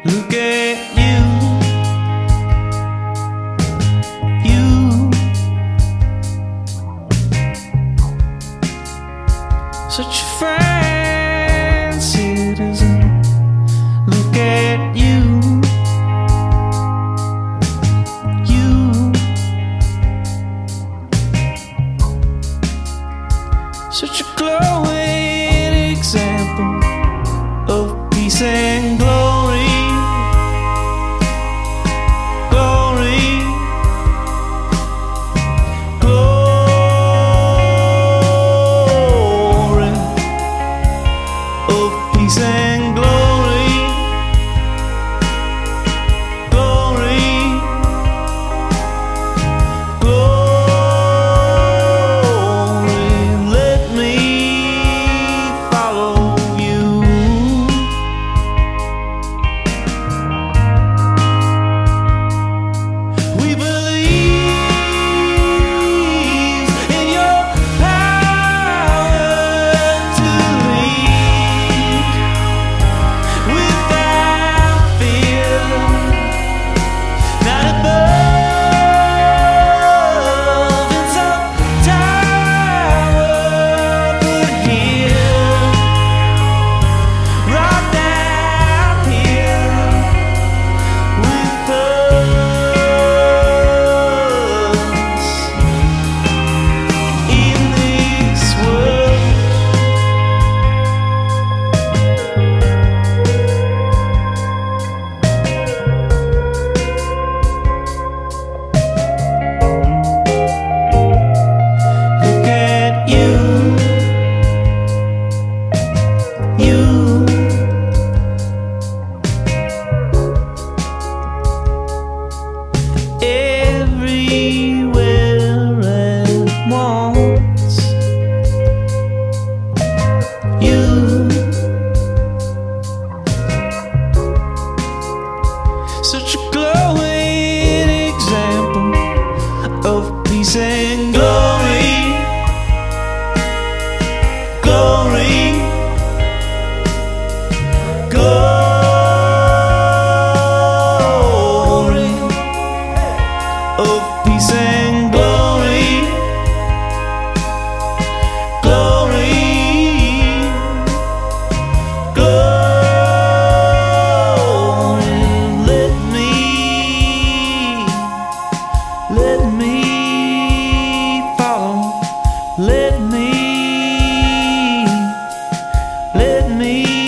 Look at you, you, such a fine citizen. Look at you, you, such a glowing example of peace and glory. Glory, glory of peace and glory. Glory, glory, let me follow you. We believe in your power to lead without fear, not above in some tower, but here, right down here with us in this world. Look at you, you, everywhere at once. You, such a glowing example of peace and glory. Glory, glory of peace and glory. Glory, glory, let me follow, let me